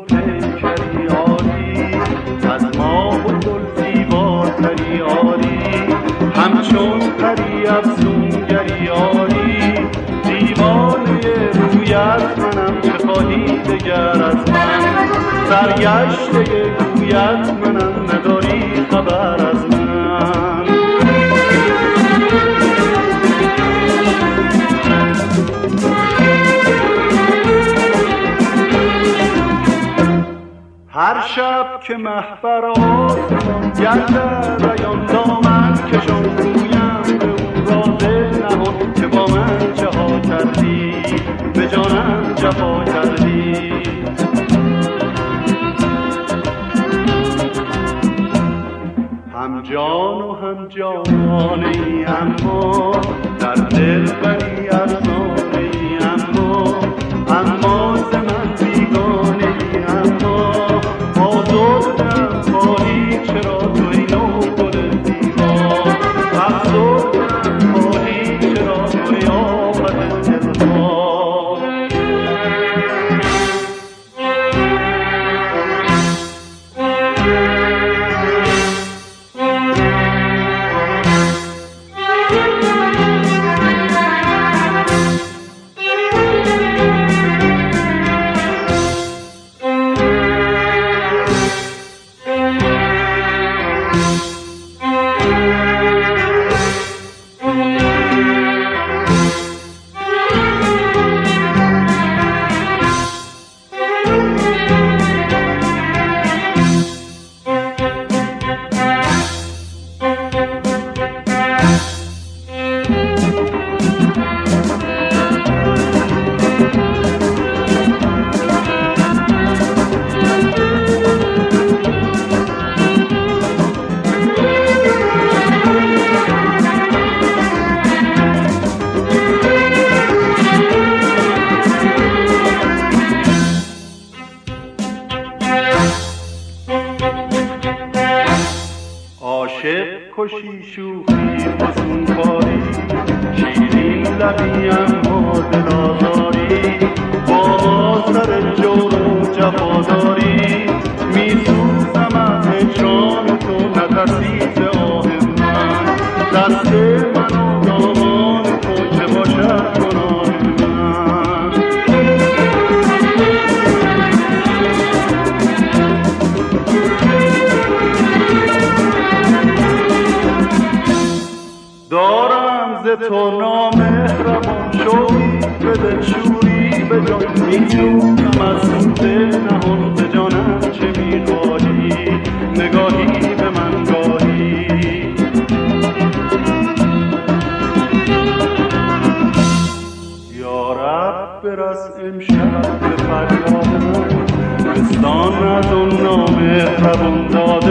پیکری آری، از ماه و گل زیباتری آری، همچون پری افسونگری آری، دیوانه رویت منم، چه خواهی دگر از من؟ سرگشته گویت منم، نداری خبر از من. هر شب که محفر آسمان گردد ریان دامن کشان، گویم به او را دل نهان که با من چه ها کردی، به جانم جفا کردی. هم جان و هم جانانه ای، اما در دل بری افسانه ای، اما ز من بیگانه ای، اما آزردم خواهی چرا توی نو گل زیبا، افسردم خواهی چرا توی آفت دلها. عاشق کشی شوخی فسون کاری، شیرین لبی اما دل آزاری، با سر جور و جفاداری، می سوزم از هجران تو، نفسی ز آه من، دست من و دامان تو چه باشد گناه من. دارم ز تو نامهربان شوقی به دلشوری، به جان می‌جویم از اون دل نهان، به جانم چه می‌خواهی، نگاهی به من گاهی. یا رب برس امشب به فریاد من، بستان از اون نامهربان داد